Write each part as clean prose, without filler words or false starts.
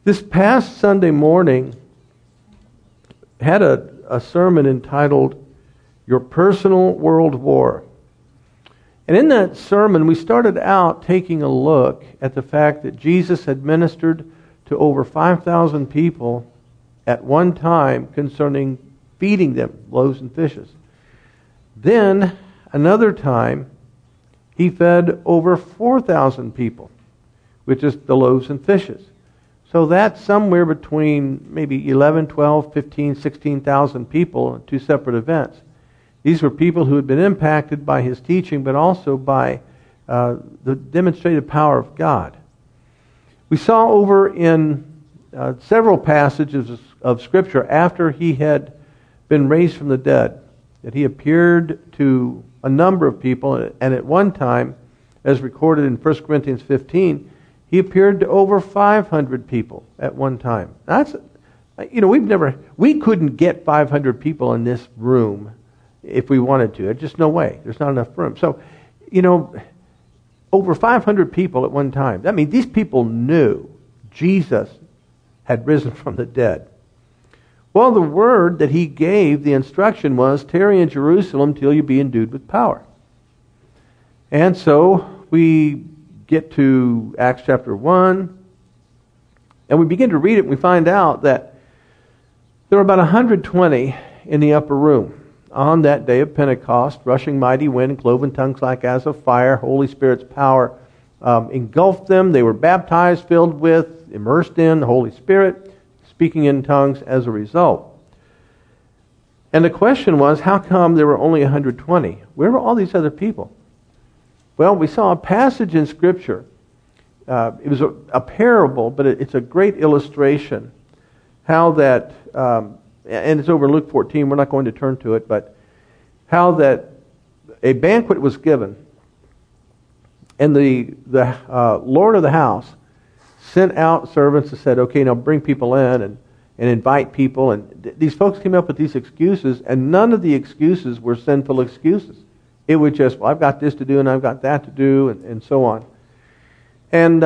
This past Sunday morning had a sermon entitled Your Personal World War. And in that sermon, we started out taking a look at the fact that Jesus had ministered to over 5,000 people at one time concerning feeding them loaves and fishes. Then, another time, he fed over 4,000 people, which is the loaves and fishes. So that's somewhere between maybe 11, 12, 15, 16,000 people in two separate events. These were people who had been impacted by his teaching, but also by the demonstrated power of God. We saw over in several passages of Scripture after he had been raised from the dead that he appeared to a number of people, and at one time, as recorded in 1 Corinthians 15, he appeared to over 500 people at one time. That's, we couldn't get 500 people in this room if we wanted to. There's just no way. There's not enough room. So, over 500 people at one time. That means these people knew Jesus had risen from the dead. Well, the word that he gave, the instruction was, tarry in Jerusalem till you be endued with power. And so we get to Acts chapter 1, and we begin to read it, and we find out that there were about 120 in the upper room on that day of Pentecost. Rushing mighty wind, cloven tongues like as of fire, Holy Spirit's power engulfed them. They were baptized, filled with, immersed in the Holy Spirit, speaking in tongues as a result. And the question was, how come there were only 120? Where were all these other people? Well, we saw a passage in Scripture. It was a parable, but it's a great illustration how that, and it's over in Luke 14, we're not going to turn to it, but how that a banquet was given, and the Lord of the house sent out servants and said, okay, now bring people in and invite people. And these folks came up with these excuses, and none of the excuses were sinful excuses. It was just, well, I've got this to do and I've got that to do, and so on. And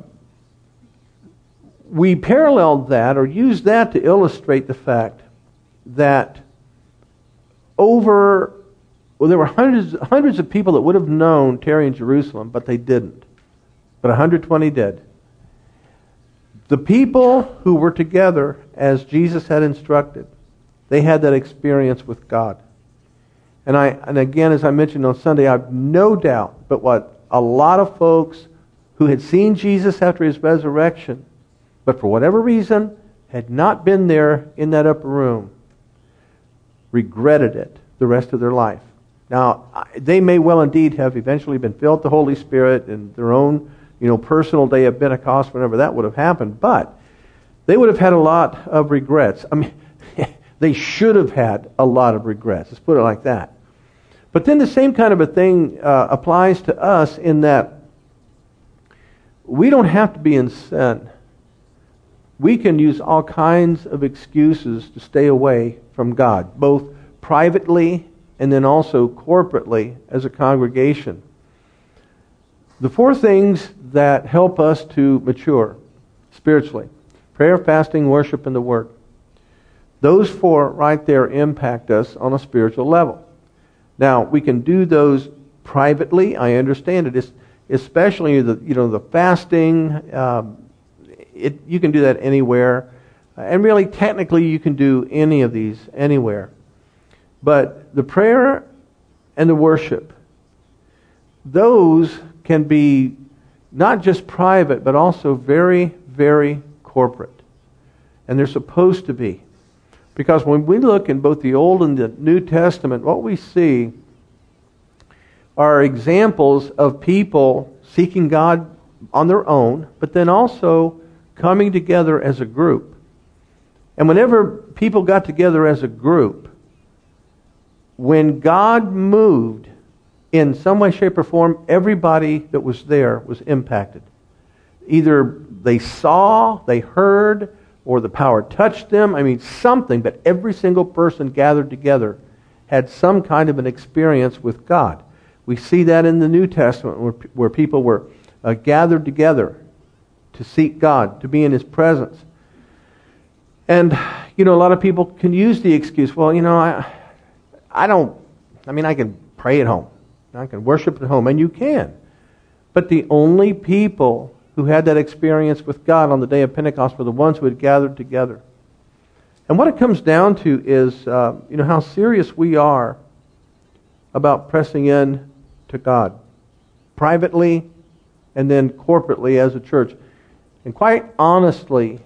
we paralleled that, or used that to illustrate the fact that there were hundreds of people that would have known tarry in Jerusalem, but they didn't. But 120 did. The people who were together as Jesus had instructed, they had that experience with God. And again, as I mentioned on Sunday, I have no doubt but what a lot of folks who had seen Jesus after his resurrection, but for whatever reason had not been there in that upper room, regretted it the rest of their life. Now, they may well indeed have eventually been filled with the Holy Spirit in their own personal day of Pentecost, whenever that would have happened, but they would have had a lot of regrets. I mean, they should have had a lot of regrets. Let's put it like that. But then the same kind of a thing applies to us in that we don't have to be in sin. We can use all kinds of excuses to stay away from God, both privately and then also corporately as a congregation. The four things that help us to mature spiritually: prayer, fasting, worship, and the Word. Those four right there impact us on a spiritual level. Now, we can do those privately. I understand it. Especially the fasting. You can do that anywhere. And really, technically, you can do any of these anywhere. But the prayer and the worship, those can be not just private, but also very, very corporate. And they're supposed to be. Because when we look in both the Old and the New Testament, what we see are examples of people seeking God on their own, but then also coming together as a group. And whenever people got together as a group, when God moved in some way, shape, or form, everybody that was there was impacted. Either they saw, they heard, or the power touched them. I mean, something, but every single person gathered together had some kind of an experience with God. We see that in the New Testament where people were gathered together to seek God, to be in His presence. And, a lot of people can use the excuse, well, I can pray at home. I can worship at home, and you can. But the only people who had that experience with God on the day of Pentecost were the ones who had gathered together. And what it comes down to is, how serious we are about pressing in to God, privately and then corporately as a church. And quite honestly,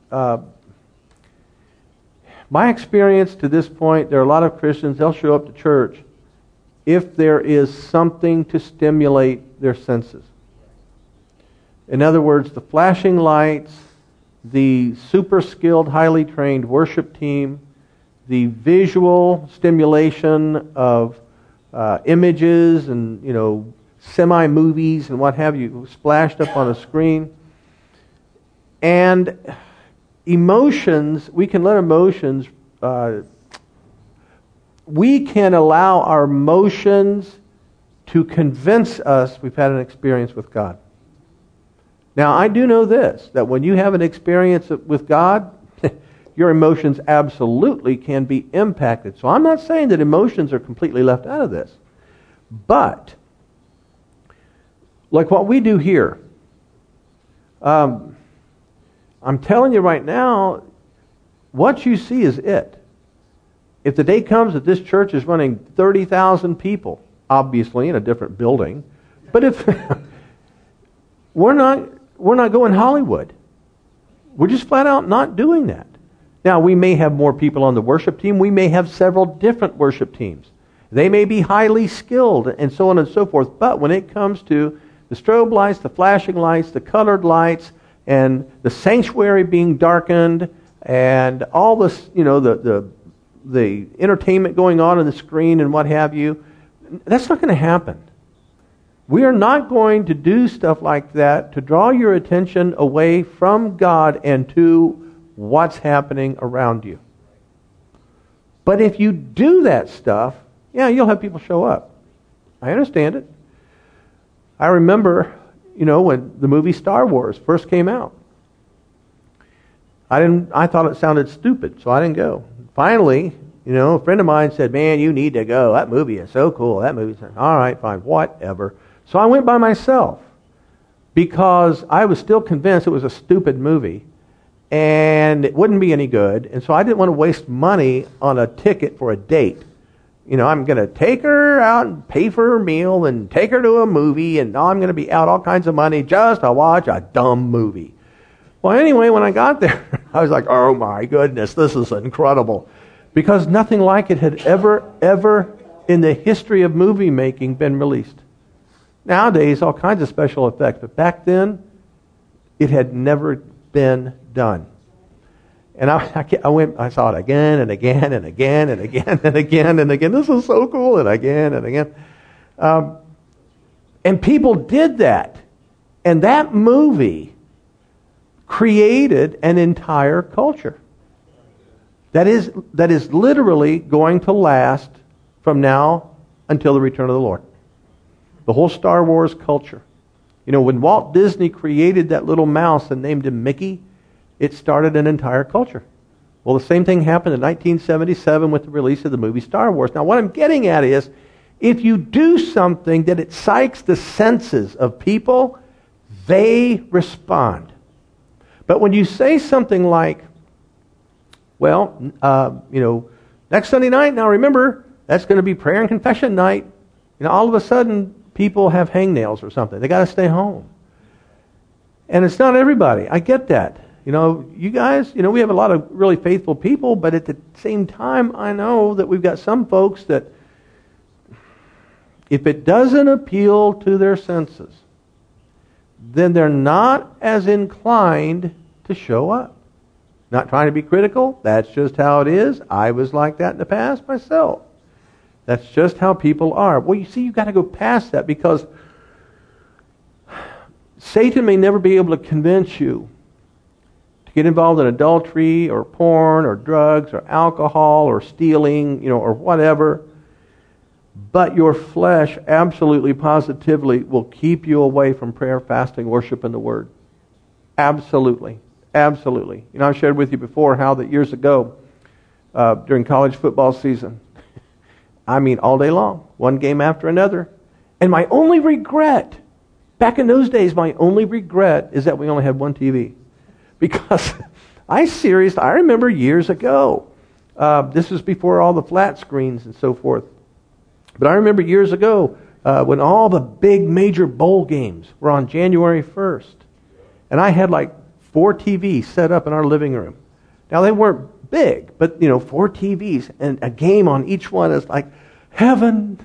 my experience to this point, there are a lot of Christians, they'll show up to church if there is something to stimulate their senses. In other words, the flashing lights, the super skilled, highly trained worship team, the visual stimulation of images and, semi-movies and what have you splashed up on a screen. And emotions, we can let emotions, we can allow our emotions to convince us we've had an experience with God. Now, I do know this, that when you have an experience with God, your emotions absolutely can be impacted. So I'm not saying that emotions are completely left out of this. But, like what we do here, I'm telling you right now, what you see is it. If the day comes that this church is running 30,000 people, obviously in a different building, but if we're not going Hollywood. We're just flat out not doing that. Now, we may have more people on the worship team. We may have several different worship teams. They may be highly skilled and so on and so forth. But when it comes to the strobe lights, the flashing lights, the colored lights, and the sanctuary being darkened, and all this, the entertainment going on the screen and what have you, that's not going to happen. We are not going to do stuff like that to draw your attention away from God and to what's happening around you. But if you do that stuff, yeah, you'll have people show up. I understand it. I remember, when the movie Star Wars first came out. I thought it sounded stupid, so I didn't go. Finally, a friend of mine said, "Man, you need to go. That movie is so cool." That movie's all right, fine, whatever. So I went by myself because I was still convinced it was a stupid movie and it wouldn't be any good. And so I didn't want to waste money on a ticket for a date. I'm going to take her out and pay for her meal and take her to a movie, and I'm going to be out all kinds of money just to watch a dumb movie. Well, anyway, when I got there, I was like, oh my goodness, this is incredible. Because nothing like it had ever in the history of movie making been released. Nowadays, all kinds of special effects, but back then, it had never been done. And I saw it again and again and again and again and again and again. This is so cool, and again and again. And people did that. And that movie created an entire culture. That is literally going to last from now until the return of the Lord. The whole Star Wars culture. When Walt Disney created that little mouse and named him Mickey, it started an entire culture. Well, the same thing happened in 1977 with the release of the movie Star Wars. Now, what I'm getting at is, if you do something that excites the senses of people, they respond. But when you say something like, well, next Sunday night, now remember, that's going to be prayer and confession night. All of a sudden, people have hangnails or something. They got to stay home. And it's not everybody. I get that. You guys, we have a lot of really faithful people, but at the same time, I know that we've got some folks that, if it doesn't appeal to their senses, then they're not as inclined to show up. Not trying to be critical. That's just how it is. I was like that in the past myself. That's just how people are. Well, you see, you've got to go past that, because Satan may never be able to convince you to get involved in adultery or porn or drugs or alcohol or stealing, or whatever. But your flesh absolutely, positively will keep you away from prayer, fasting, worship, and the Word. Absolutely. Absolutely. You know, I've shared with you before how that years ago, during college football season, I mean all day long, one game after another. And my only regret, back in those days, my only regret is that we only had one TV. Because I remember years ago, this was before all the flat screens and so forth. But I remember years ago when all the big major bowl games were on January 1st. And I had like 4 TVs set up in our living room. Now they weren't big, but 4 TVs and a game on each one is like heaven.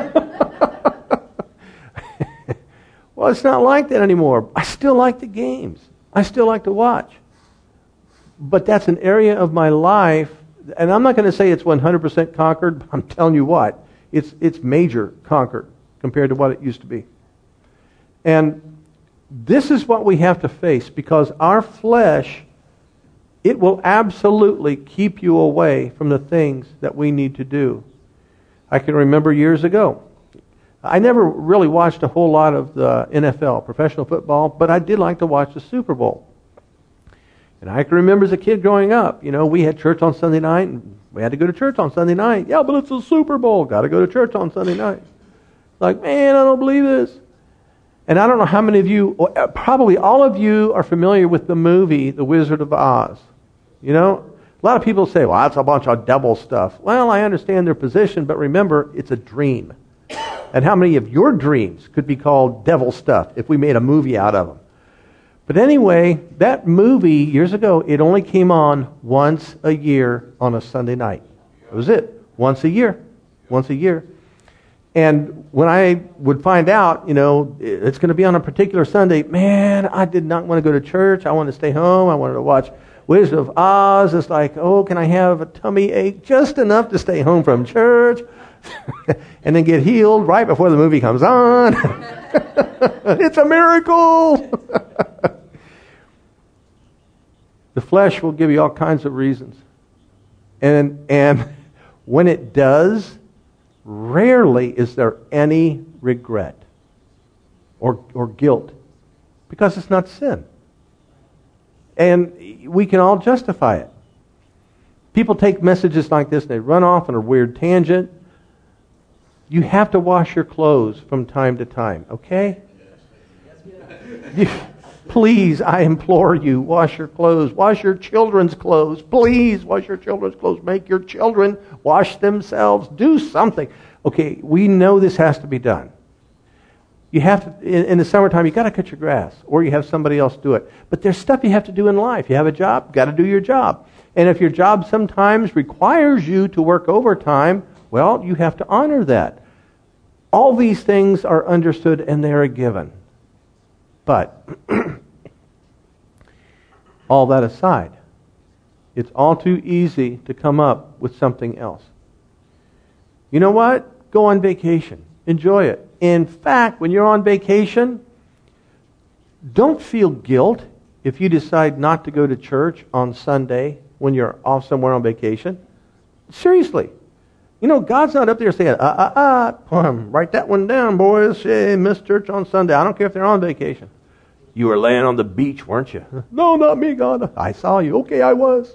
Well, it's not like that anymore. I still like the games. I still like to watch. But that's an area of my life, and I'm not going to say it's 100% conquered, but I'm telling you what, it's major conquered compared to what it used to be. And this is what we have to face, because our flesh, it will absolutely keep you away from the things that we need to do. I can remember years ago, I never really watched a whole lot of the NFL, professional football, but I did like to watch the Super Bowl. And I can remember as a kid growing up, we had church on Sunday night, and we had to go to church on Sunday night. Yeah, but it's a Super Bowl. Got to go to church on Sunday night. Like, man, I don't believe this. And I don't know how many of you, probably all of you are familiar with the movie The Wizard of Oz. A lot of people say, well, that's a bunch of devil stuff. Well, I understand their position, but remember, it's a dream. And how many of your dreams could be called devil stuff if we made a movie out of them? But anyway, that movie, years ago, it only came on once a year on a Sunday night. That was it. Once a year. Once a year. And when I would find out, it's going to be on a particular Sunday, man, I did not want to go to church. I wanted to stay home. I wanted to watch Wizard of Oz. It's like, oh, can I have a tummy ache just enough to stay home from church? And then get healed right before the movie comes on. It's a miracle. The flesh will give you all kinds of reasons. And when it does, rarely is there any regret or guilt, because it's not sin. And we can all justify it. People take messages like this and they run off on a weird tangent. You have to wash your clothes from time to time, okay? Please, I implore you, wash your clothes. Wash your children's clothes. Please, wash your children's clothes. Make your children wash themselves. Do something. Okay, we know this has to be done. You have to, in the summertime, you got to cut your grass, or you have somebody else do it. But there's stuff you have to do in life. You have a job, got to do your job. And if your job sometimes requires you to work overtime, well, you have to honor that. All these things are understood and they are given. But all that aside, it's all too easy to come up with something else. You know what? Go on vacation. Enjoy it. In fact, when you're on vacation, don't feel guilt if you decide not to go to church on Sunday when you're off somewhere on vacation. Seriously. God's not up there saying, write that one down, boys. Hey, miss church on Sunday. I don't care if they're on vacation. You were laying on the beach, weren't you? No, not me, God. I saw you. Okay, I was.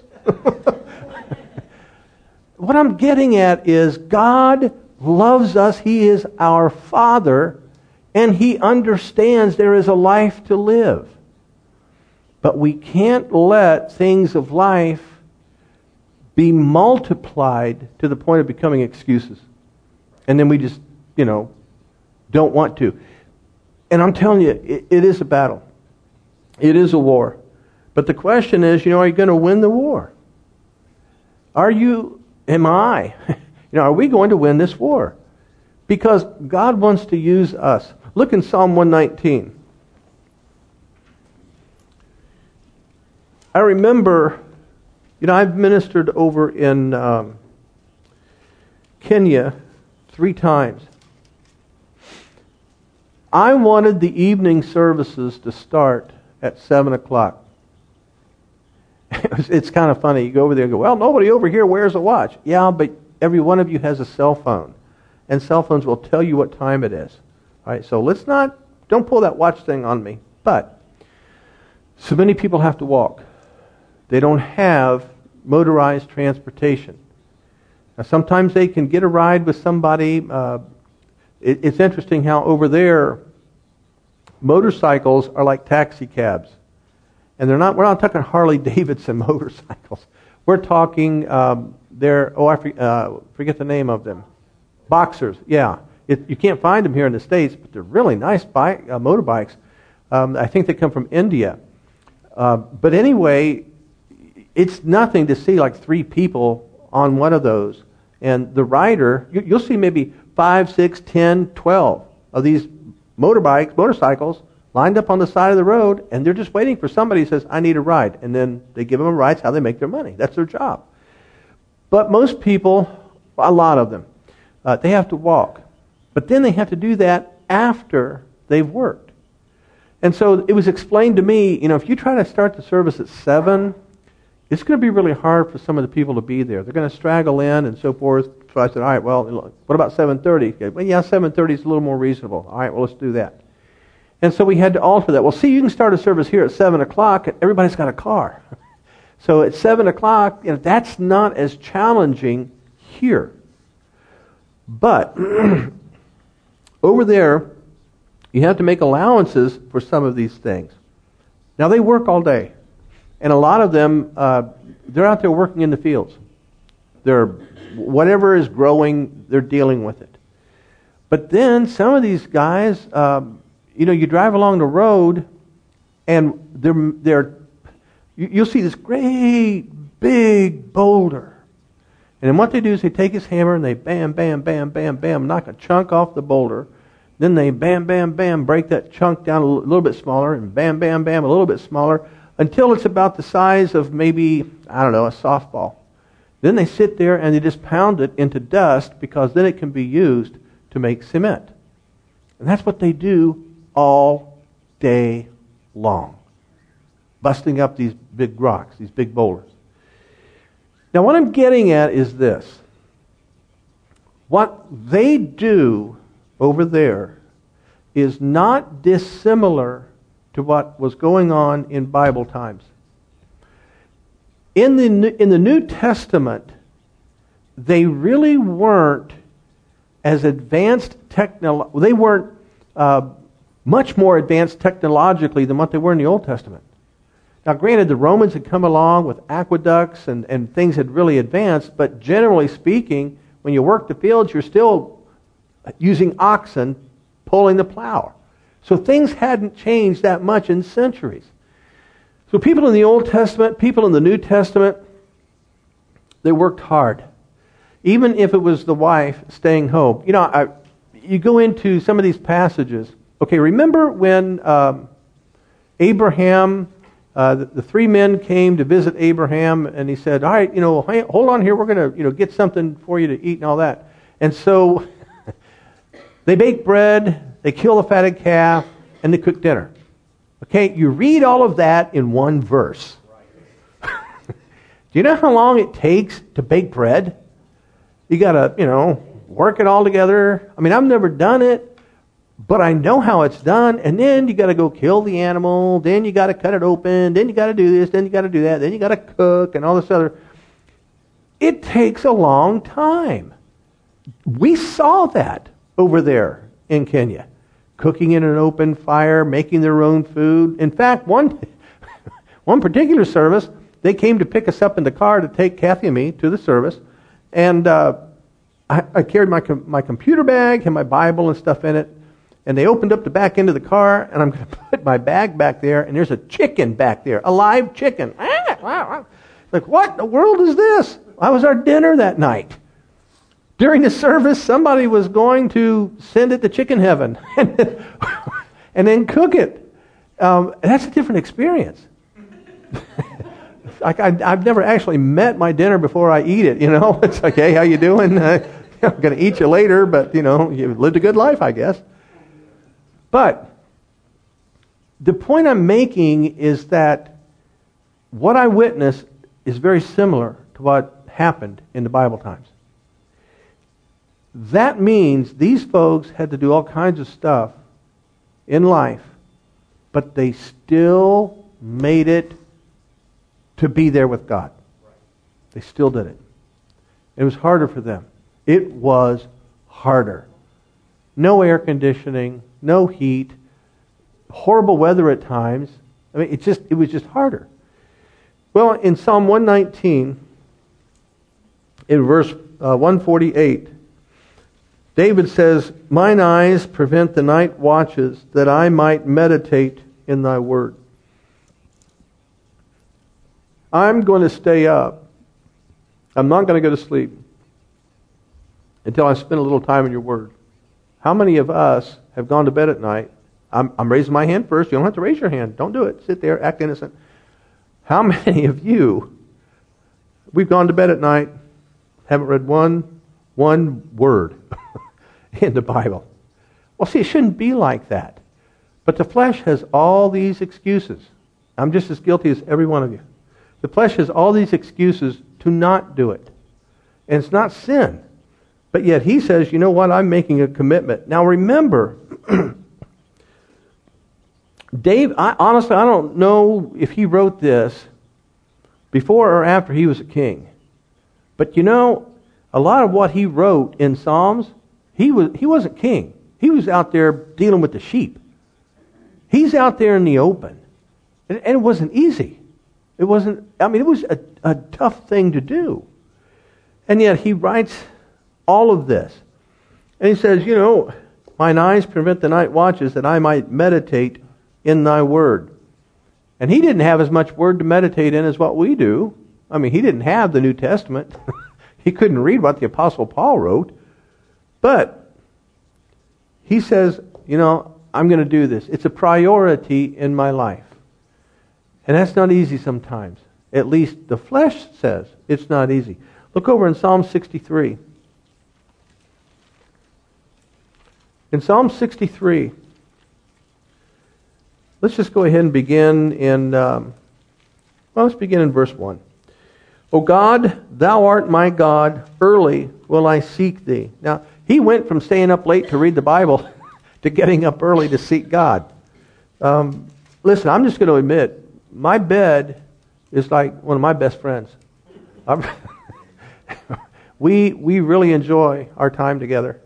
What I'm getting at is God loves us. He is our Father, and He understands there is a life to live. But we can't let things of life be multiplied to the point of becoming excuses. And then we just, don't want to. And I'm telling you, it is a battle. It is a war. But the question is, are you going to win the war? Are we going to win this war? Because God wants to use us. Look in Psalm 119. I remember, I've ministered over in Kenya 3 times. I wanted the evening services to start at 7 o'clock. It's kind of funny. You go over there and go, well, nobody over here wears a watch. Yeah, but every one of you has a cell phone. And cell phones will tell you what time it is. All right, so don't pull that watch thing on me. But so many people have to walk. They don't have motorized transportation. Now, sometimes they can get a ride with somebody. It's interesting how over there, motorcycles are like taxi cabs. And we're not talking Harley Davidson motorcycles. We're talking, I forget the name of them. Boxers, yeah. You can't find them here in the States, but they're really nice motorbikes. I think they come from India. But anyway, it's nothing to see like 3 people on one of those. And the rider, you'll see maybe 5, 6, 10, 12 of these motorcycles lined up on the side of the road, and they're just waiting for somebody who says, I need a ride. And then they give them a ride. It's how they make their money. That's their job. But most people, a lot of them, they have to walk. But then they have to do that after they've worked. And so it was explained to me, if you try to start the service at 7, it's going to be really hard for some of the people to be there. They're going to straggle in and so forth. So I said, all right, well, what about 7:30? Well, yeah, 7:30 is a little more reasonable. All right, well, let's do that. And so we had to alter that. Well, see, you can start a service here at 7 o'clock, and everybody's got a car. So at 7 o'clock, that's not as challenging here. But over there, you have to make allowances for some of these things. Now, they work all day. And a lot of them, they're out there working in the fields. Whatever is growing, they're dealing with it. But then some of these guys, you drive along the road, and you'll see this great big boulder. And then what they do is they take his hammer and they bam, bam, bam, bam, bam, knock a chunk off the boulder. Then they bam, bam, bam, break that chunk down a little bit smaller, and bam, bam, bam, a little bit smaller, until it's about the size of maybe, a softball. Then they sit there and they just pound it into dust, because then it can be used to make cement. And that's what they do all day long, busting up these big rocks, these big boulders. Now what I'm getting at is this. What they do over there is not dissimilar to what was going on in Bible times. In the New Testament, they really weren't as advanced they weren't much more advanced technologically than what they were in the Old Testament. Now granted, the Romans had come along with aqueducts and things had really advanced, but generally speaking, when you work the fields, you're still using oxen pulling the plow. So things hadn't changed that much in centuries. So people in the Old Testament, people in the New Testament, they worked hard. Even if it was the wife staying home. You go into some of these passages. Okay, remember when Abraham, the 3 men came to visit Abraham, and he said, all right, hold on here, we're going to get something for you to eat and all that. And so they bake bread, they kill a fatted calf, and they cook dinner. Okay, you read all of that in one verse. Do you know how long it takes to bake bread? You got to, work it all together. I mean, I've never done it, but I know how it's done. And then you got to go kill the animal. Then you got to cut it open. Then you got to do this. Then you got to do that. Then you got to cook and all this other. It takes a long time. We saw that over there in Kenya. Cooking in an open fire, making their own food. In fact, one particular service, they came to pick us up in the car to take Kathy and me to the service. And I carried my computer bag and my Bible and stuff in it. And they opened up the back end of the car, and I'm going to put my bag back there, and there's a chicken back there, a live chicken. Like, what in the world is this? That was our dinner that night. During the service, somebody was going to send it to chicken heaven and then cook it. That's a different experience. I've never actually met my dinner before I eat it. It's like, hey, how you doing? I'm going to eat you later, but you've lived a good life, I guess. But the point I'm making is that what I witnessed is very similar to what happened in the Bible times. That means these folks had to do all kinds of stuff in life, but they still made it to be there with God. They still did it. It was harder for them. It was harder. No air conditioning, no heat, horrible weather at times. I mean, it was just harder. Well, in Psalm 119, in verse 148, David says, "Mine eyes prevent the night watches, that I might meditate in thy word." I'm going to stay up. I'm not going to go to sleep until I spend a little time in your word. How many of us have gone to bed at night? I'm raising my hand first. You don't have to raise your hand. Don't do it. Sit there, act innocent. How many of you, we've gone to bed at night, haven't read one word in the Bible? Well, see, it shouldn't be like that. But the flesh has all these excuses. I'm just as guilty as every one of you. The flesh has all these excuses to not do it. And it's not sin. But yet he says, you know what, I'm making a commitment. Now remember, honestly, I don't know if he wrote this before or after he was a king. But you know, a lot of what he wrote in Psalms, he wasn't king. He was out there dealing with the sheep. He's out there in the open. And it wasn't easy. It was a tough thing to do. And yet he writes all of this. And he says, you know, mine eyes prevent the night watches, that I might meditate in thy word. And he didn't have as much word to meditate in as what we do. I mean, he didn't have the New Testament. He couldn't read what the Apostle Paul wrote. But he says, you know, I'm going to do this. It's a priority in my life. And that's not easy sometimes. At least the flesh says it's not easy. Look over in Psalm 63. In Psalm 63, let's just go ahead and begin in, let's begin in verse 1. O God, thou art my God, early will I seek thee. Now, he went from staying up late to read the Bible to getting up early to seek God. Listen, I'm just going to admit, my bed is like one of my best friends. We really enjoy our time together.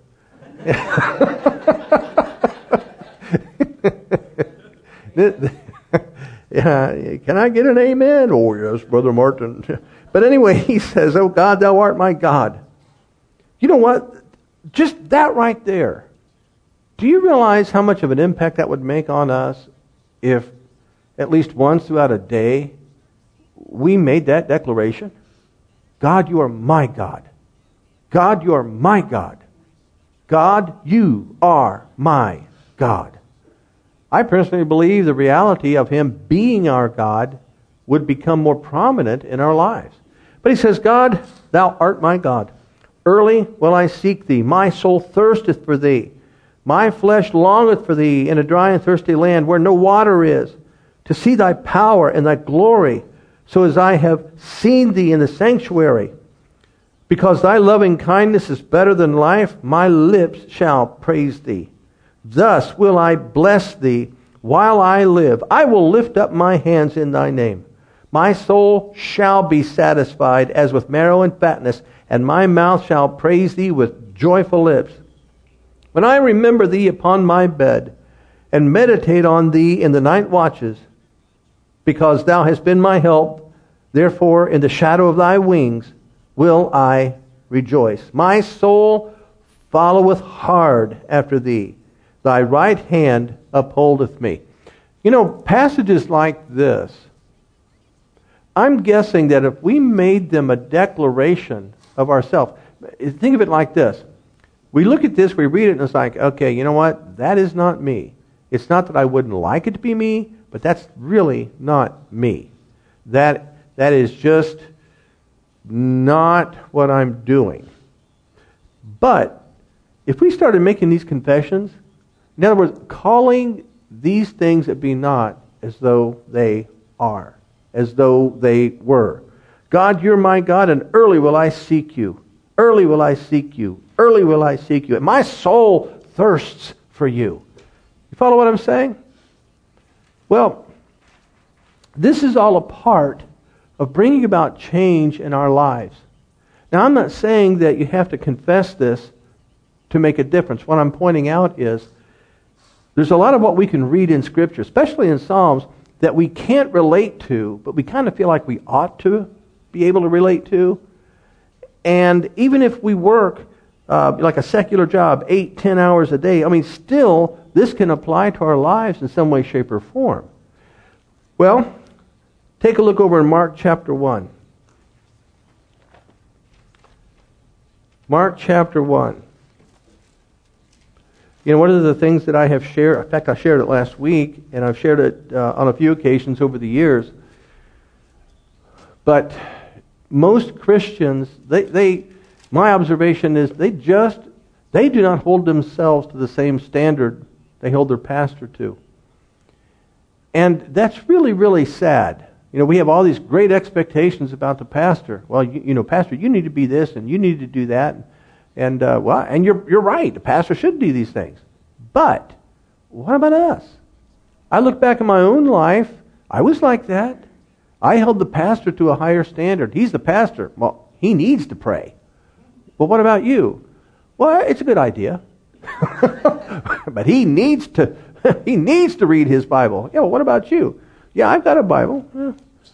Can I get an amen? Oh, yes, Brother Martin. But anyway, he says, "Oh God, thou art my God." You know what? Just that right there. Do you realize how much of an impact that would make on us if at least once throughout a day we made that declaration? God, you are my God. God, you are my God. God, you are my God. I personally believe the reality of Him being our God would become more prominent in our lives. But he says, God, thou art my God. Early will I seek thee. My soul thirsteth for thee. My flesh longeth for thee in a dry and thirsty land where no water is, to see thy power and thy glory, so as I have seen thee in the sanctuary. Because thy loving kindness is better than life, my lips shall praise thee. Thus will I bless thee while I live. I will lift up my hands in thy name. My soul shall be satisfied as with marrow and fatness, and my mouth shall praise thee with joyful lips. When I remember thee upon my bed, and meditate on thee in the night watches, because thou hast been my help, therefore in the shadow of thy wings will I rejoice. My soul followeth hard after thee. Thy right hand upholdeth me. You know, passages like this, I'm guessing that if we made them a declaration of ourselves, think of it like this. We look at this, we read it, and it's like, okay, you know what? That is not me. It's not that I wouldn't like it to be me, but that's really not me. That is just not what I'm doing. But if we started making these confessions, in other words, calling these things that be not as though they are, as though they were. God, you're my God, and early will I seek you. Early will I seek you. Early will I seek you. And my soul thirsts for you. You follow what I'm saying? Well, this is all a part of bringing about change in our lives. Now, I'm not saying that you have to confess this to make a difference. What I'm pointing out is there's a lot of what we can read in Scripture, especially in Psalms, that we can't relate to, but we kind of feel like we ought to be able to relate to. And even if we work like a secular job, 8-10 hours a day, still, this can apply to our lives in some way, shape, or form. Well, take a look over in Mark chapter 1. Mark chapter 1. One of the things that I have shared, in fact, I shared it last week, and I've shared it on a few occasions over the years. But most Christians, my observation is they do not hold themselves to the same standard they hold their pastor to. And that's really, really sad. We have all these great expectations about the pastor. Well, pastor, you need to be this and you need to do that. And you're right. The pastor should do these things. But what about us? I look back in my own life. I was like that. I held the pastor to a higher standard. He's the pastor. Well, he needs to pray. Well, what about you? Well, it's a good idea. But he needs to read his Bible. Yeah, well, what about you? Yeah, I've got a Bible.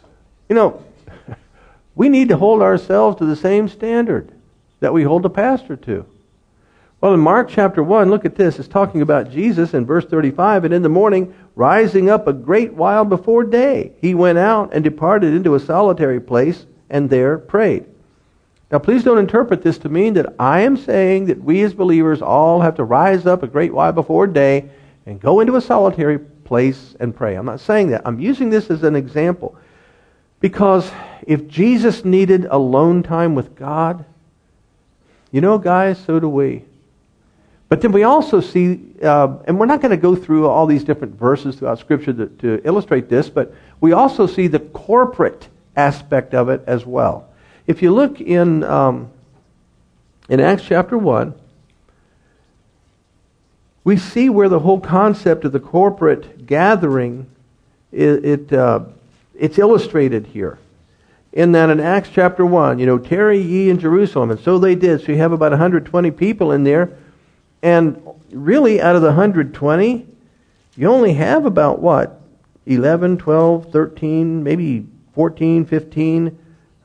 We need to hold ourselves to the same standard that we hold the pastor to. Well, in Mark chapter 1, look at this. It's talking about Jesus in verse 35. And in the morning, rising up a great while before day, he went out and departed into a solitary place and there prayed. Now, please don't interpret this to mean that I am saying that we as believers all have to rise up a great while before day and go into a solitary place and pray. I'm not saying that. I'm using this as an example. Because if Jesus needed alone time with God, guys, so do we. But then we also see, and we're not going to go through all these different verses throughout Scripture to illustrate this, but we also see the corporate aspect of it as well. If you look in Acts chapter 1, we see where the whole concept of the corporate gathering, it's illustrated here. In that in Acts chapter 1, tarry ye in Jerusalem. And so they did. So you have about 120 people in there. And really, out of the 120, you only have about 11, 12, 13, maybe 14, 15,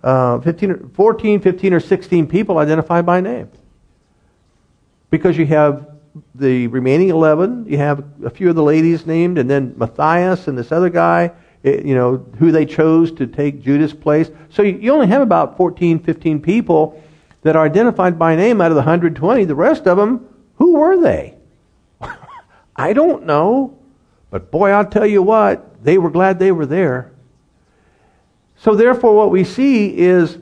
15 or 16 people identified by name. Because you have the remaining 11, you have a few of the ladies named, and then Matthias and this other guy, who they chose to take Judas' place. So you only have about 14, 15 people that are identified by name out of the 120. The rest of them, who were they? I don't know. But boy, I'll tell you what, they were glad they were there. So therefore what we see is,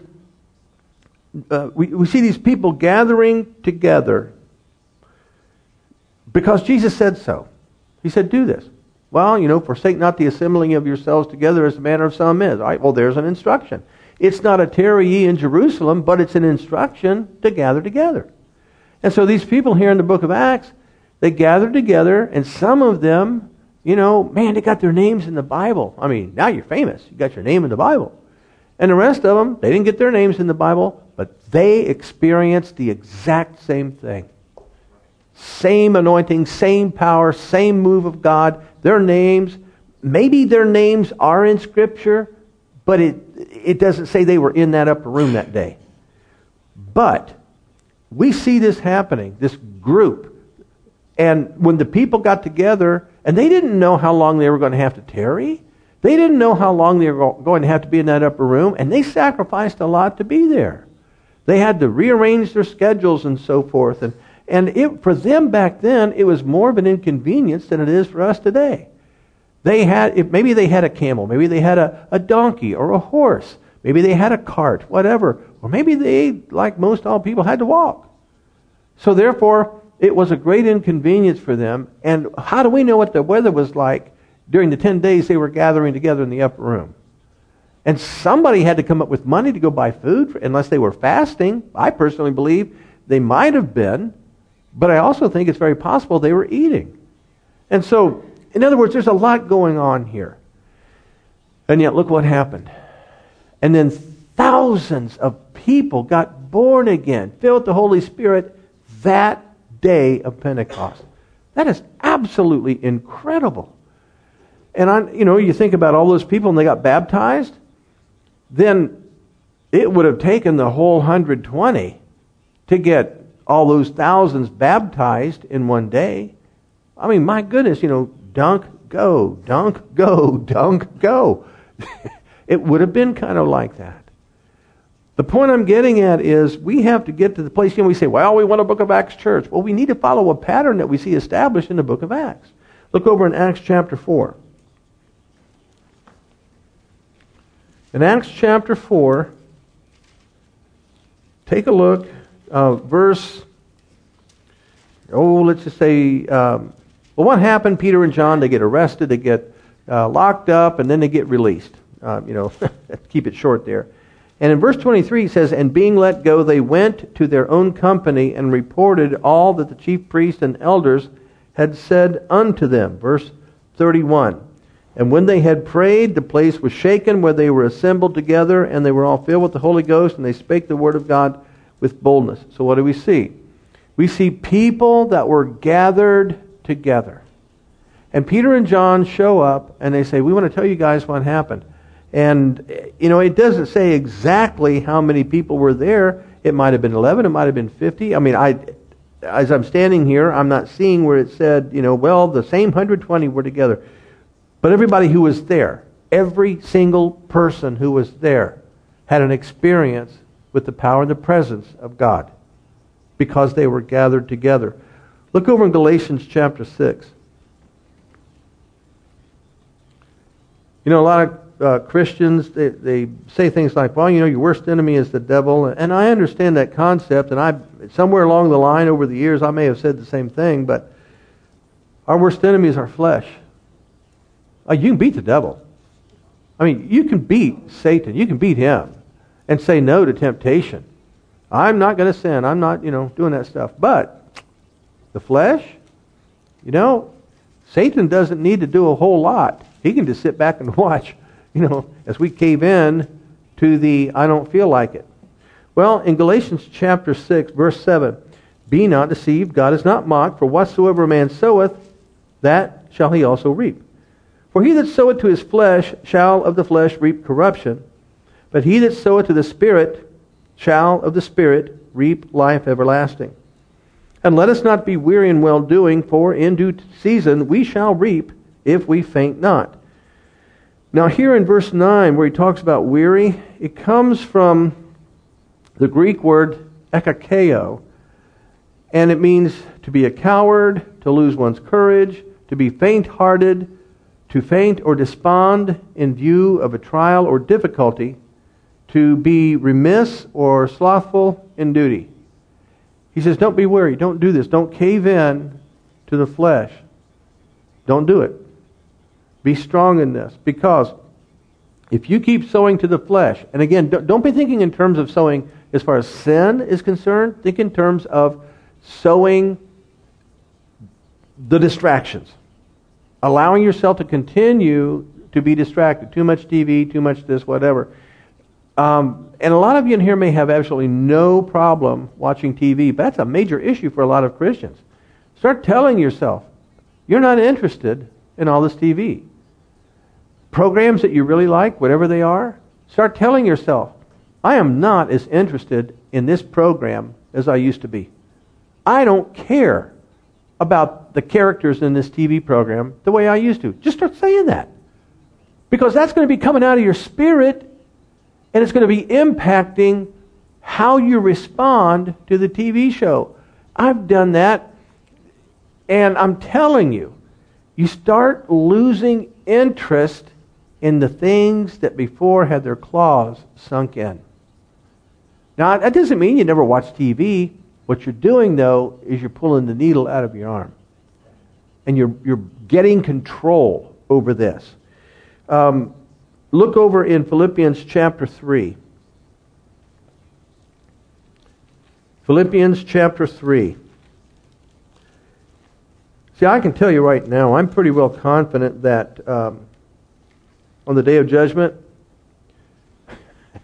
we see these people gathering together because Jesus said so. He said, do this. Well, forsake not the assembling of yourselves together as the manner of some is. All right, well, there's an instruction. It's not a tarry ye in Jerusalem, but it's an instruction to gather together. And so these people here in the book of Acts, they gathered together, and some of them, they got their names in the Bible. Now you're famous. You got your name in the Bible. And the rest of them, they didn't get their names in the Bible, but they experienced the exact same thing. Same anointing, same power, same move of God. Their names, maybe their names are in Scripture, but it doesn't say they were in that upper room that day. But we see this happening, this group. And when the people got together, and they didn't know how long they were going to have to tarry. They didn't know how long they were going to have to be in that upper room, and they sacrificed a lot to be there. They had to rearrange their schedules and so forth. And for them back then, it was more of an inconvenience than it is for us today. Maybe they had a camel, maybe they had a donkey or a horse, maybe they had a cart, whatever. Or maybe they, like most all people, had to walk. So therefore, it was a great inconvenience for them. And how do we know what the weather was like during the 10 days they were gathering together in the upper room? And somebody had to come up with money to go buy food, unless they were fasting. I personally believe they might have been, but I also think it's very possible they were eating. And so, in other words, there's a lot going on here. And yet, look what happened. And then thousands of people got born again, filled with the Holy Spirit that day of Pentecost. That is absolutely incredible. And you think about all those people and they got baptized, then it would have taken the whole 120 to get all those thousands baptized in one day. I mean, my goodness, dunk, go, dunk, go, dunk, go. It would have been kind of like that. The point I'm getting at is we have to get to the place, we say, well, we want a Book of Acts church. Well, we need to follow a pattern that we see established in the Book of Acts. Look over in Acts chapter 4. In Acts chapter 4, take a look, let's just say, what happened? Peter and John, they get arrested, they get locked up, and then they get released. Keep it short there. And in verse 23 it says, and being let go, they went to their own company and reported all that the chief priests and elders had said unto them. Verse 31. And when they had prayed, the place was shaken where they were assembled together, and they were all filled with the Holy Ghost, and they spake the word of God with boldness. So what do we see? We see people that were gathered together. And Peter and John show up, and they say, we want to tell you guys what happened. And, it doesn't say exactly how many people were there. It might have been 11, it might have been 50. I mean, as I'm standing here, I'm not seeing where it said, the same 120 were together. But everybody who was there, every single person who was there, had an experience with the power and the presence of God because they were gathered together. Look over in Galatians chapter 6. A lot of Christians, they say things like, well, your worst enemy is the devil. And I understand that concept, and somewhere along the line over the years I may have said the same thing, but our worst enemy is our flesh. You can beat the devil. I mean, you can beat Satan. You can beat him and say no to temptation. I'm not going to sin. I'm not, doing that stuff. But the flesh, Satan doesn't need to do a whole lot. He can just sit back and watch, as we cave in to the I don't feel like it. Well, in Galatians chapter 6, verse 7, be not deceived, God is not mocked, for whatsoever a man soweth, that shall he also reap. For he that soweth to his flesh shall of the flesh reap corruption, but he that soweth to the Spirit shall of the Spirit reap life everlasting. And let us not be weary in well-doing, for in due season we shall reap if we faint not. Now here in verse 9, where he talks about weary, it comes from the Greek word ekakeo, and it means to be a coward, to lose one's courage, to be faint-hearted, to faint or despond in view of a trial or difficulty, to be remiss or slothful in duty. He says, don't be weary, don't do this, don't cave in to the flesh. Don't do it. Be strong in this, because if you keep sowing to the flesh, and again, don't be thinking in terms of sowing as far as sin is concerned, think in terms of sowing the distractions. Allowing yourself to continue to be distracted. Too much TV, too much this, whatever. And a lot of you in here may have absolutely no problem watching TV, but that's a major issue for a lot of Christians. Start telling yourself, you're not interested in all this TV. Programs that you really like, whatever they are, start telling yourself, I am not as interested in this program as I used to be. I don't care about the characters in this TV program the way I used to. Just start saying that. Because that's going to be coming out of your spirit, and it's going to be impacting how you respond to the TV show. I've done that, and I'm telling you, you start losing interest in the things that before had their claws sunk in. Now, that doesn't mean you never watch TV. What you're doing, though, is you're pulling the needle out of your arm. And you're getting control over this. Look over in Philippians chapter 3. Philippians chapter 3. See, I can tell you right now, I'm pretty well confident that on the day of judgment,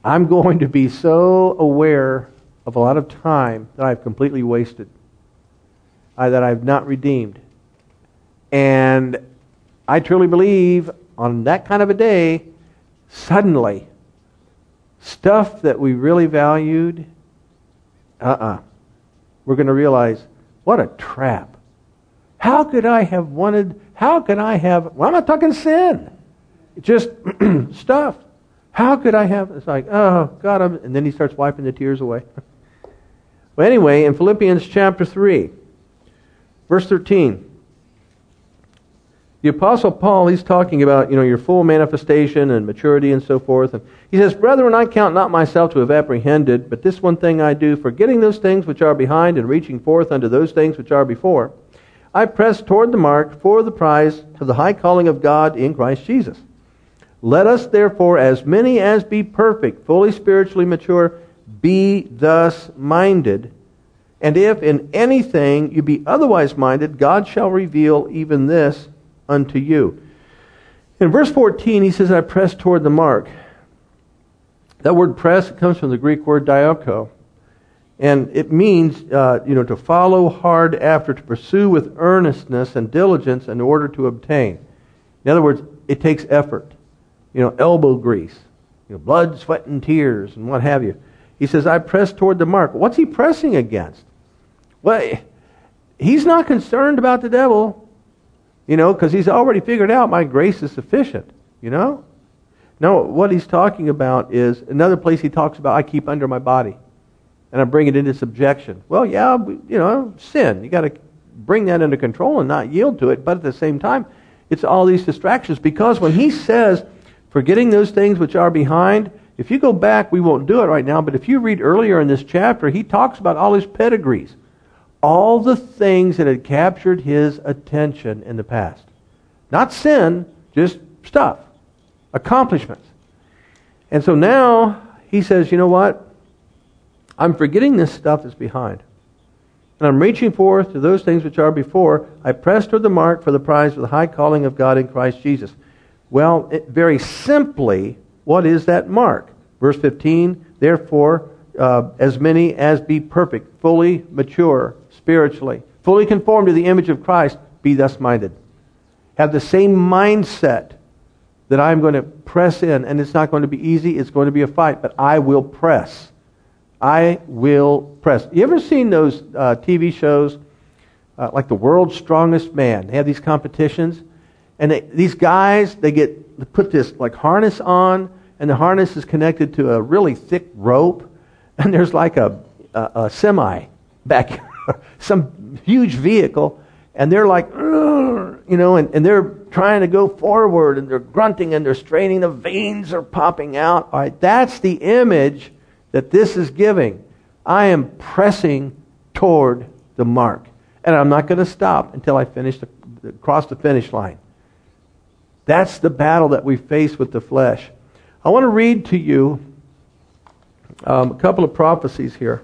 I'm going to be so aware of a lot of time that I've completely wasted, that I've not redeemed. And I truly believe on that kind of a day, suddenly, stuff that we really valued, we're going to realize, what a trap. How could I have, well, I'm not talking sin, just stuff. How could I have, it's like, oh, God, and then he starts wiping the tears away. Well, anyway, in Philippians chapter 3, verse 13, the Apostle Paul, he's talking about, your full manifestation and maturity and so forth. And he says, Brethren, I count not myself to have apprehended, but this one thing I do, forgetting those things which are behind and reaching forth unto those things which are before, I press toward the mark for the prize of the high calling of God in Christ Jesus. Let us therefore, as many as be perfect, fully spiritually mature, be thus minded. And if in anything you be otherwise minded, God shall reveal even this unto you. In verse 14, he says, I press toward the mark. That word press comes from the Greek word dioko. And it means, to follow hard after, to pursue with earnestness and diligence in order to obtain. In other words, it takes effort. Elbow grease, blood, sweat, and tears, and what have you. He says, I press toward the mark. What's he pressing against? Well, he's not concerned about the devil, because he's already figured out my grace is sufficient, No, what he's talking about is, another place he talks about, I keep under my body, and I bring it into subjection. Well, yeah, sin. You got to bring that under control and not yield to it, but at the same time, it's all these distractions, because when he says, forgetting those things which are behind, if you go back, we won't do it right now, but if you read earlier in this chapter, he talks about all his pedigrees. All the things that had captured his attention in the past. Not sin, just stuff. Accomplishments. And so now, he says, you know what? I'm forgetting this stuff that's behind. And I'm reaching forth to those things which are before. I press toward the mark for the prize of the high calling of God in Christ Jesus. Well, very simply, what is that mark? Verse 15, therefore, as many as be perfect, fully mature, spiritually, fully conformed to the image of Christ, be thus minded. Have the same mindset that I'm going to press in, and it's not going to be easy, it's going to be a fight, but I will press. I will press. You ever seen those TV shows like The World's Strongest Man? They have these competitions, and these guys, they put this like harness on, and the harness is connected to a really thick rope, and there's like a semi back here, some huge vehicle, and they're like, and they're trying to go forward, and they're grunting, and they're straining, the veins are popping out. All right, that's the image that this is giving. I am pressing toward the mark, and I'm not going to stop until I cross the finish line. That's the battle that we face with the flesh. I want to read to you a couple of prophecies here.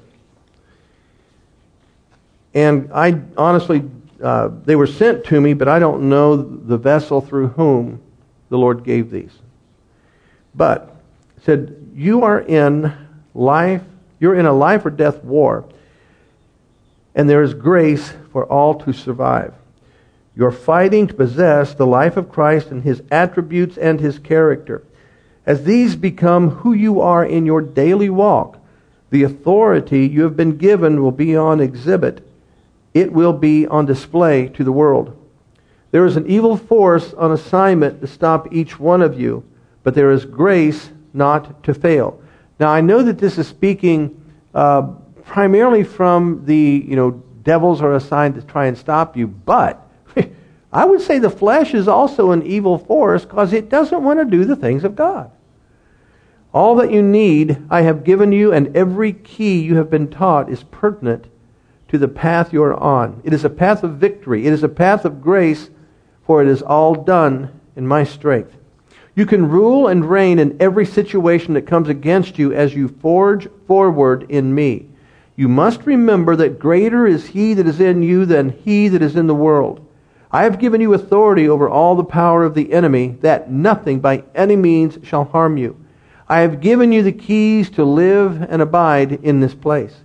And I honestly, they were sent to me, but I don't know the vessel through whom the Lord gave these. But it said, you're in a life or death war, and there is grace for all to survive. You're fighting to possess the life of Christ and His attributes and His character. As these become who you are in your daily walk, the authority you have been given will be on exhibit. It will be on display to the world. There is an evil force on assignment to stop each one of you, but there is grace not to fail. Now, I know that this is speaking primarily from the, devils are assigned to try and stop you, but I would say the flesh is also an evil force because it doesn't want to do the things of God. All that you need I have given you, and every key you have been taught is pertinent to the path you are on. It is a path of victory. It is a path of grace, for it is all done in my strength. You can rule and reign in every situation that comes against you as you forge forward in me. You must remember that greater is He that is in you than he that is in the world. I have given you authority over all the power of the enemy, that nothing by any means shall harm you. I have given you the keys to live and abide in this place.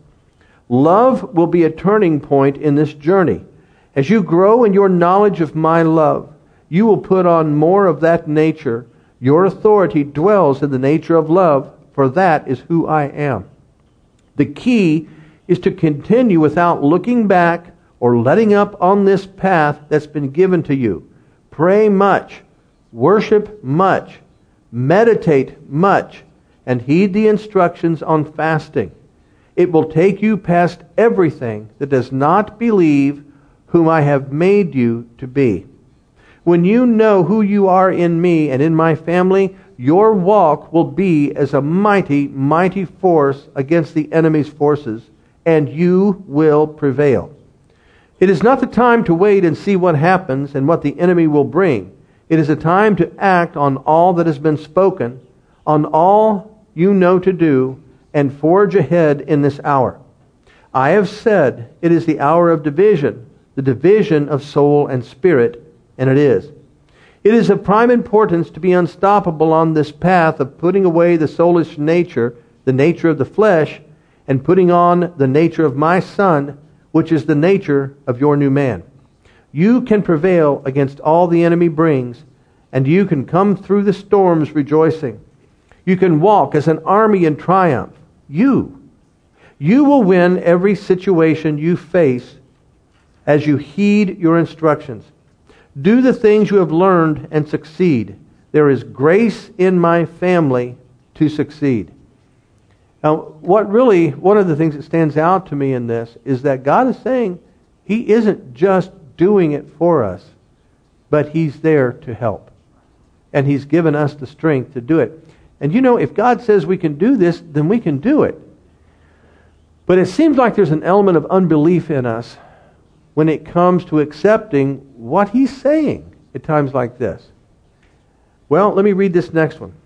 Love will be a turning point in this journey. As you grow in your knowledge of my love, you will put on more of that nature. Your authority dwells in the nature of love, for that is who I am. The key is to continue without looking back or letting up on this path that's been given to you. Pray much, worship much, meditate much, and heed the instructions on fasting. It will take you past everything that does not believe whom I have made you to be. When you know who you are in me and in my family, your walk will be as a mighty, mighty force against the enemy's forces, and you will prevail. It is not the time to wait and see what happens and what the enemy will bring. It is a time to act on all that has been spoken, on all you know to do, and forge ahead in this hour. I have said it is the hour of division, the division of soul and spirit, and it is. It is of prime importance to be unstoppable on this path of putting away the soulish nature, the nature of the flesh, and putting on the nature of my Son, which is the nature of your new man. You can prevail against all the enemy brings, and you can come through the storms rejoicing. You can walk as an army in triumph. You will win every situation you face as you heed your instructions. Do the things you have learned and succeed. There is grace in my family to succeed. Now, one of the things that stands out to me in this is that God is saying He isn't just doing it for us, but He's there to help. And He's given us the strength to do it. And you know, if God says we can do this, then we can do it. But it seems like there's an element of unbelief in us when it comes to accepting what He's saying at times like this. Well, let me read this next one.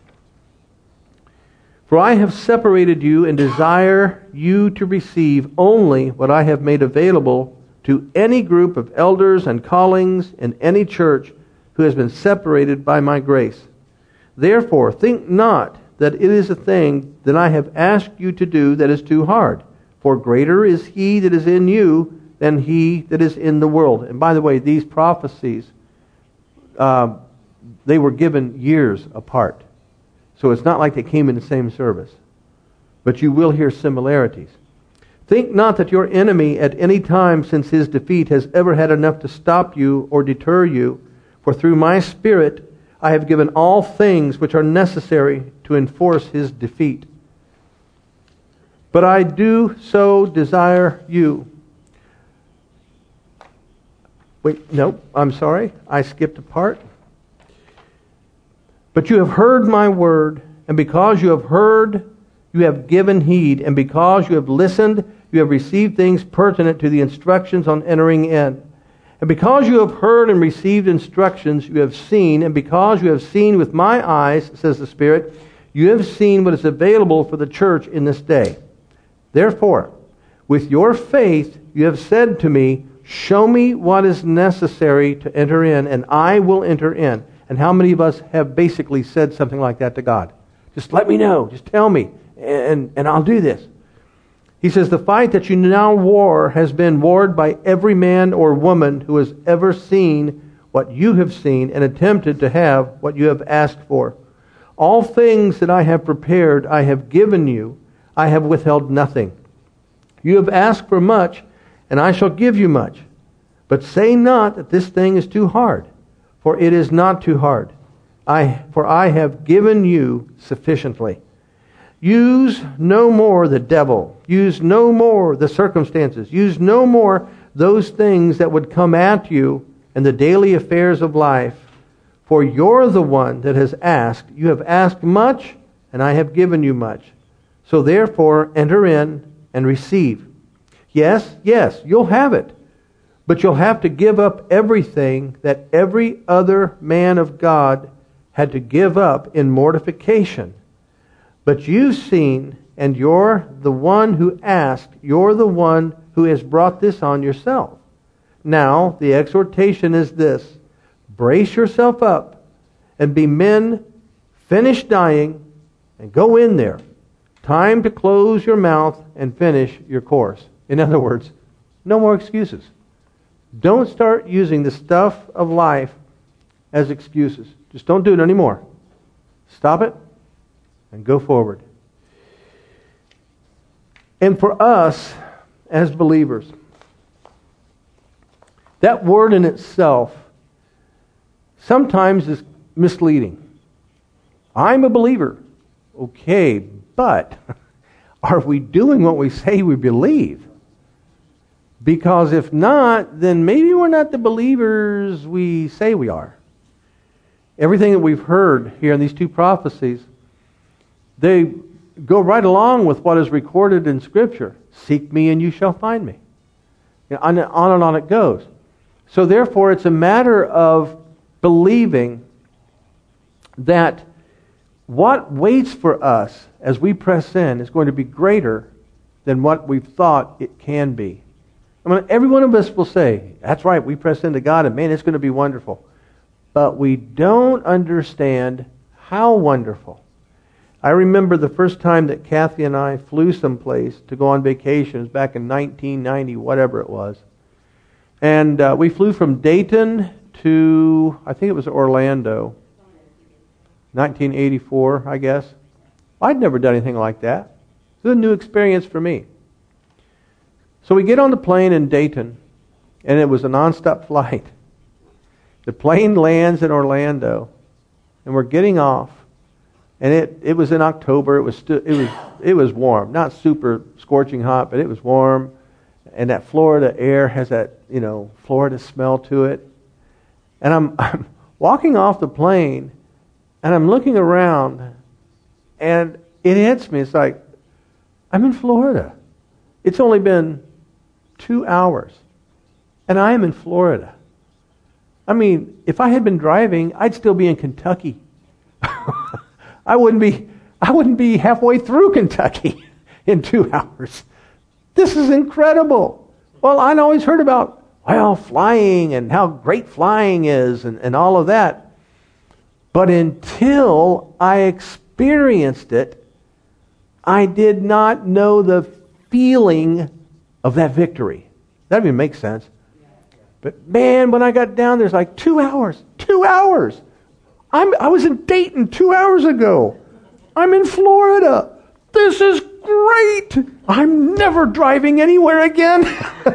For I have separated you and desire you to receive only what I have made available to any group of elders and callings in any church who has been separated by my grace. Therefore, think not that it is a thing that I have asked you to do that is too hard. For greater is He that is in you than he that is in the world. And by the way, these prophecies, they were given years apart. So it's not like they came in the same service. But you will hear similarities. Think not that your enemy at any time since his defeat has ever had enough to stop you or deter you. For through my Spirit I have given all things which are necessary to enforce his defeat. But I do so desire you. Wait, no, I'm sorry. I skipped a part. But you have heard my word, and because you have heard, you have given heed, and because you have listened, you have received things pertinent to the instructions on entering in. And because you have heard and received instructions, you have seen, and because you have seen with my eyes, says the Spirit, you have seen what is available for the church in this day. Therefore, with your faith, you have said to me, show me what is necessary to enter in, and I will enter in. And how many of us have basically said something like that to God? Just let me know. Just tell me, and I'll do this. He says, the fight that you now war has been warred by every man or woman who has ever seen what you have seen and attempted to have what you have asked for. All things that I have prepared, I have given you. I have withheld nothing. You have asked for much, and I shall give you much. But say not that this thing is too hard, for it is not too hard. For I have given you sufficiently. Use no more the devil. Use no more the circumstances. Use no more those things that would come at you in the daily affairs of life. For you're the one that has asked. You have asked much, and I have given you much. So therefore, enter in and receive. Yes, you'll have it. But you'll have to give up everything that every other man of God had to give up in mortification. But you've seen, and you're the one who asked, you're the one who has brought this on yourself. Now, the exhortation is this: brace yourself up and be men, finish dying, and go in there. Time to close your mouth and finish your course. In other words, no more excuses. Don't start using the stuff of life as excuses. Just don't do it anymore. Stop it and go forward. And for us as believers, that word in itself sometimes is misleading. I'm a believer. Okay, but are we doing what we say we believe? Because if not, then maybe we're not the believers we say we are. Everything that we've heard here in these two prophecies, they go right along with what is recorded in Scripture. Seek me and you shall find me. On and on it goes. So therefore, it's a matter of believing that what waits for us as we press in is going to be greater than what we've thought it can be. I mean, every one of us will say, that's right, we press into God and man, it's going to be wonderful. But we don't understand how wonderful. I remember the first time that Kathy and I flew someplace to go on vacation. It was back in 1990, whatever it was. And we flew from Dayton to, I think it was Orlando. 1984, I guess. I'd never done anything like that. It was a new experience for me. So we get on the plane in Dayton, and it was a nonstop flight. The plane lands in Orlando, and we're getting off, and it was in October. It was warm, not super scorching hot, but it was warm, and that Florida air has that Florida smell to it. And I'm walking off the plane, and I'm looking around, and it hits me. It's like I'm in Florida. It's only been 2 hours, and I am in Florida. I mean, if I had been driving, I'd still be in Kentucky. I wouldn't be halfway through Kentucky in 2 hours. This is incredible. Well, I'd always heard about, flying and how great flying is and all of that. But until I experienced it, I did not know the feeling of that victory. That even makes sense. But man, when I got down there, it's like 2 hours. 2 hours. I was in Dayton 2 hours ago. I'm in Florida. This is great. I'm never driving anywhere again.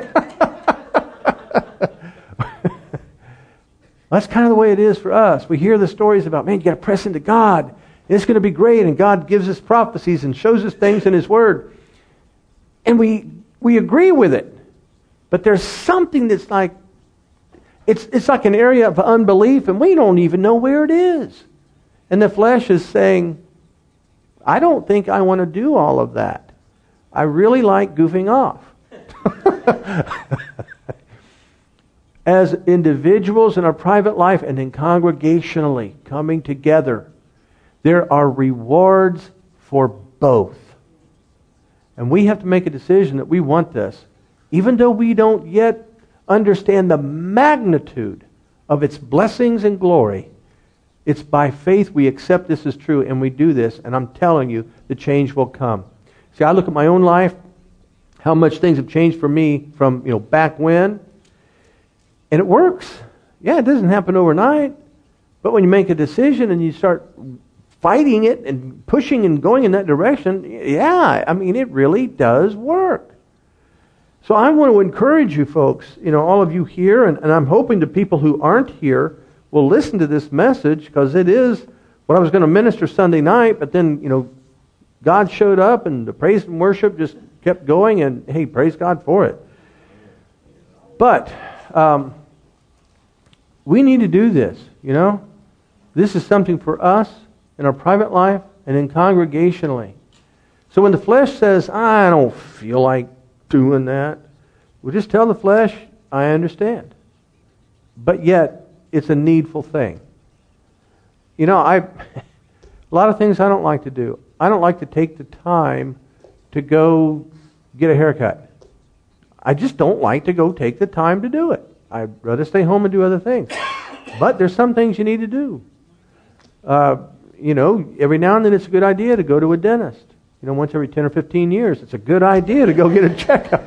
That's kind of the way it is for us. We hear the stories about, man, you got to press into God. It's going to be great. And God gives us prophecies and shows us things in His Word. And we agree with it. But there's something that's like, it's like an area of unbelief, and we don't even know where it is. And the flesh is saying, I don't think I want to do all of that. I really like goofing off. As individuals in our private life and then congregationally coming together, there are rewards for both. And we have to make a decision that we want this. Even though we don't yet understand the magnitude of its blessings and glory, it's by faith we accept this as true and we do this, and I'm telling you, the change will come. See, I look at my own life, how much things have changed for me from back when, and it works. Yeah, it doesn't happen overnight, but when you make a decision and you start fighting it and pushing and going in that direction, it really does work. So I want to encourage you folks, all of you here, and I'm hoping the people who aren't here will listen to this message, because it is what I was going to minister Sunday night, but then, God showed up and the praise and worship just kept going, and hey, praise God for it. But we need to do this, This is something for us in our private life and in congregationally. So when the flesh says, I don't feel like doing that, we'll just tell the flesh, I understand. But yet, it's a needful thing. A lot of things I don't like to do. I don't like to take the time to go get a haircut. I just don't like to go take the time to do it. I'd rather stay home and do other things. But there's some things you need to do. every now and then it's a good idea to go to a dentist. Once every 10 or 15 years, it's a good idea to go get a checkup.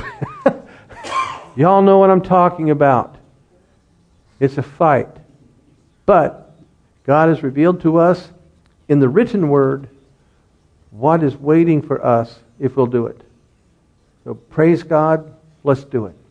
Y'all know what I'm talking about. It's a fight. But God has revealed to us in the written word what is waiting for us if we'll do it. So praise God, let's do it.